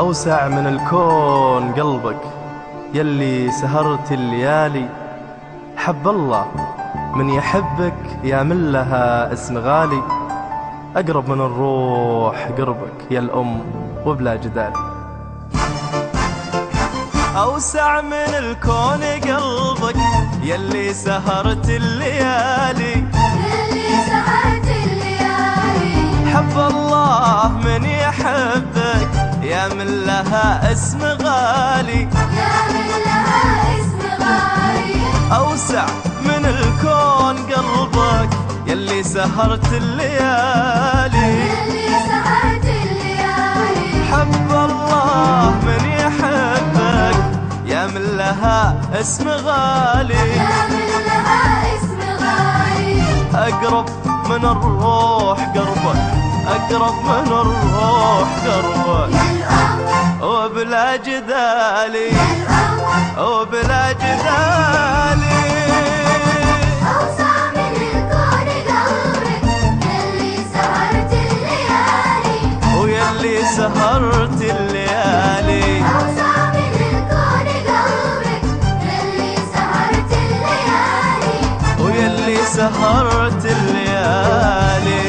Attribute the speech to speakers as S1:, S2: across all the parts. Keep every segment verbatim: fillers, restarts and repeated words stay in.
S1: أوسع من الكون قلبك يلي سهرت الليالي. حب الله من يحبك يا من لها اسم غالي. أقرب من الروح قربك يا الأم وبلا جدال. أوسع من الكون قلبك يلي سهرت الليالي.
S2: يلي سهرت الليالي.
S1: حب الله من يحبك يا من لها اسم غالي.
S2: يا من لها اسم غالي.
S1: أوسع من الكون قلبك يلي سهرت الليالي.
S2: يلي سهرت الليالي.
S1: حب الله من يحبك يا من لها اسم غالي.
S2: يا من لها اسم غالي.
S1: أقرب من الروح قربك، أقرب من الروح قربك
S2: يا الأم
S1: وبلا جدالي،
S2: يا الأم
S1: وبلا جدالي.
S2: أوسع من الكون قلبك يلي سهرت الليالي.
S1: ويلي سهرت الليالي.
S2: أوسع من الكون قلبك يلي سهرت الليالي.
S1: ويلي سهرت الليالي.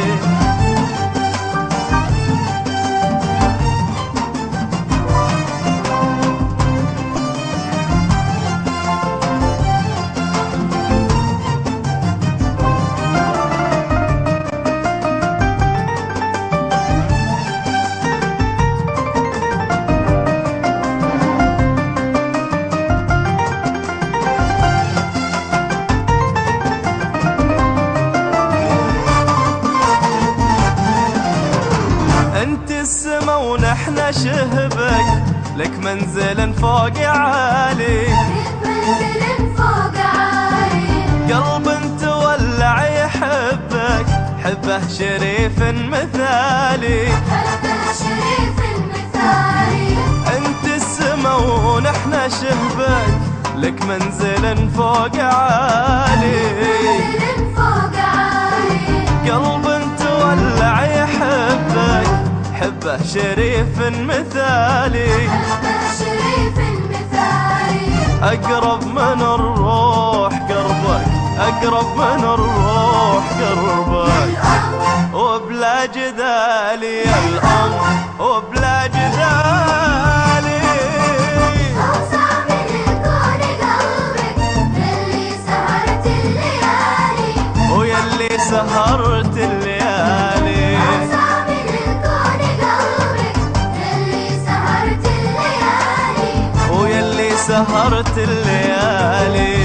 S1: انت السما ونحن شهبك، لك منزل فوق عالي.
S2: منزل فوق عالي.
S1: قلب تولع يحبك، حبه شريف مثالي.
S2: حبه شريف مثالي.
S1: انت السما ونحن شهبك، لك منزل فوق عالي.
S2: منزل فوق عالي.
S1: قلب تولع يحبك، حبه شريف مثالي.
S2: حبه شريف مثالي.
S1: أقرب من الروح قربك، أقرب من الروح قربك
S2: الأم
S1: وبلا جدالي. يا الأم وبلا جدالي.
S2: أوسع من الكون قلبك يلي سهرت الليالي.
S1: ويلي سهرت الليالي.
S2: أوسع من الكون قلبك يلي سهرت الليالي.
S1: ويلي سهرت الليالي.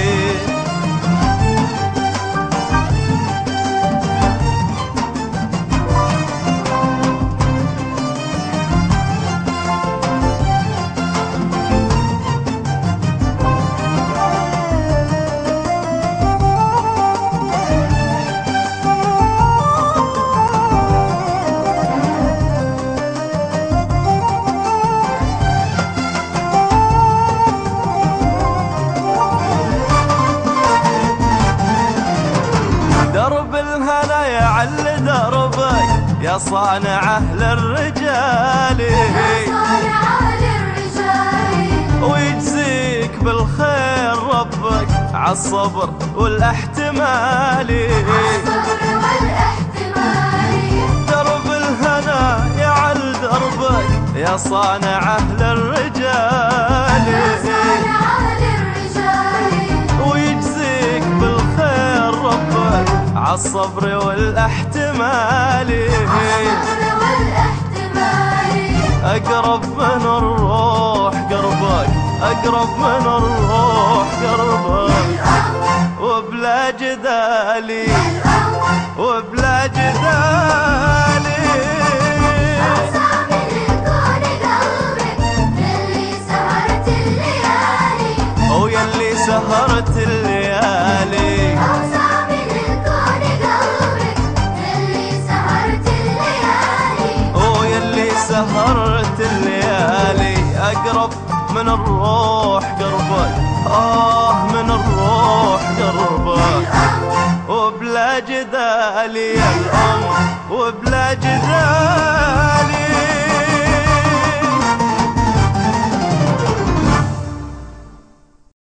S1: درب الهنا يعل دربك يا صانعه للرجال.
S2: يا صانعه للرجال.
S1: ويجزيك بالخير ربك عالصبر والاحتمال.
S2: عالصبر والاحتمال.
S1: درب الهنا يعل دربك يا صانعه للرجال.
S2: يا صانعه للرجال.
S1: ويجزيك بالخير ربك عالصبر والاحتمال.
S2: عالصبر والاحتمال.
S1: أقرب من الروح قربك، أقرب من الروح قربك
S2: الأم
S1: وبلا جدالي،
S2: الأم
S1: وبلا جدالي.
S2: أوسع من الكون قلبك يلي سهرت الليالي.
S1: ويلي سهرت الليالي.
S2: أوسع من الكون قلبك يلي سهرت الليالي.
S1: ويلي سهرت الليالي. أقرب من الروح قربك، آه من الروح قربك وبلا جدالي. يا الأم وبلا جدالي.